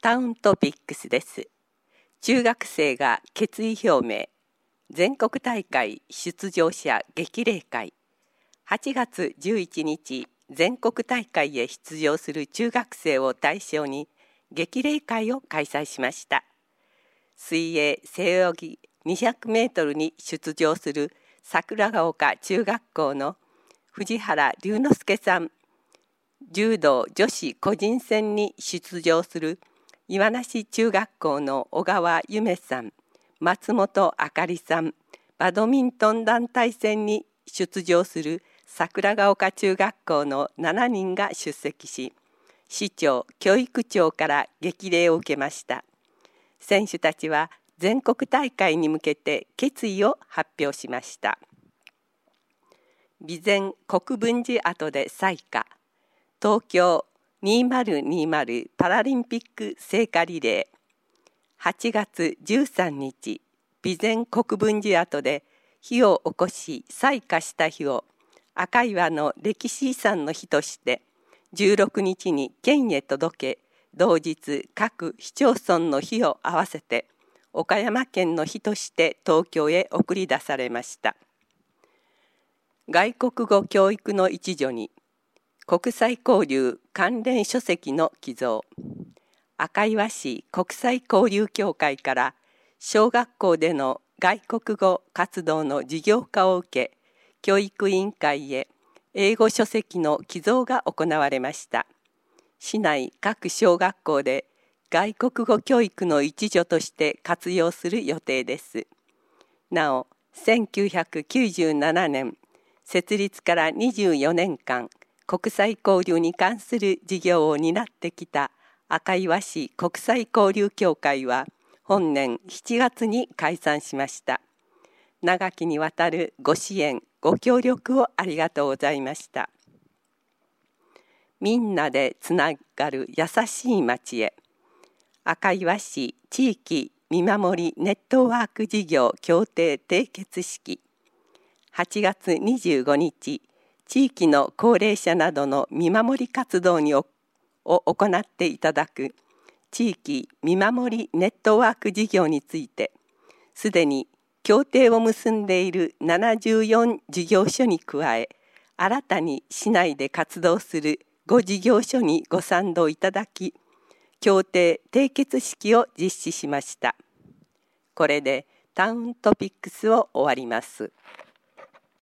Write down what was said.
タウントピックスです。中学生が決意表明。全国大会出場者激励会。8月11日、全国大会へ出場する中学生を対象に激励会を開催しました。水泳背泳ぎ200メートルに出場する桜ヶ丘中学校の藤原龍之介さん、柔道女子個人戦に出場する岩梨中学校の小川夢さん、松本あかりさん、バドミントン団体戦に出場する桜ヶ丘中学校の7人が出席し、市長・教育長から激励を受けました。選手たちは全国大会に向けて決意を発表しました。備前国分寺跡で採火。東京2020パラリンピック聖火リレー。8月13日、備前国分寺跡で火を起こし採火した日を赤岩の歴史遺産の日として16日に県へ届け、同日各市町村の日を合わせて岡山県の日として東京へ送り出されました。外国語教育の一助に国際交流関連書籍の寄贈。赤岩市国際交流協会から小学校での外国語活動の事業化を受け、教育委員会へ英語書籍の寄贈が行われました。市内各小学校で外国語教育の一助として活用する予定です。なお、1997年、設立から24年間、国際交流に関する事業を担ってきた赤岩市国際交流協会は本年7月に解散しました。長きにわたるご支援、ご協力をありがとうございました。みんなでつながる優しい町へ。赤岩市地域見守りネットワーク事業協定締結式。8月25日、地域の高齢者などの見守り活動を行っていただく地域見守りネットワーク事業について、すでに協定を結んでいる74事業所に加え、新たに市内で活動する5事業所にご賛同いただき、協定締結式を実施しました。これでタウントピックスを終わります。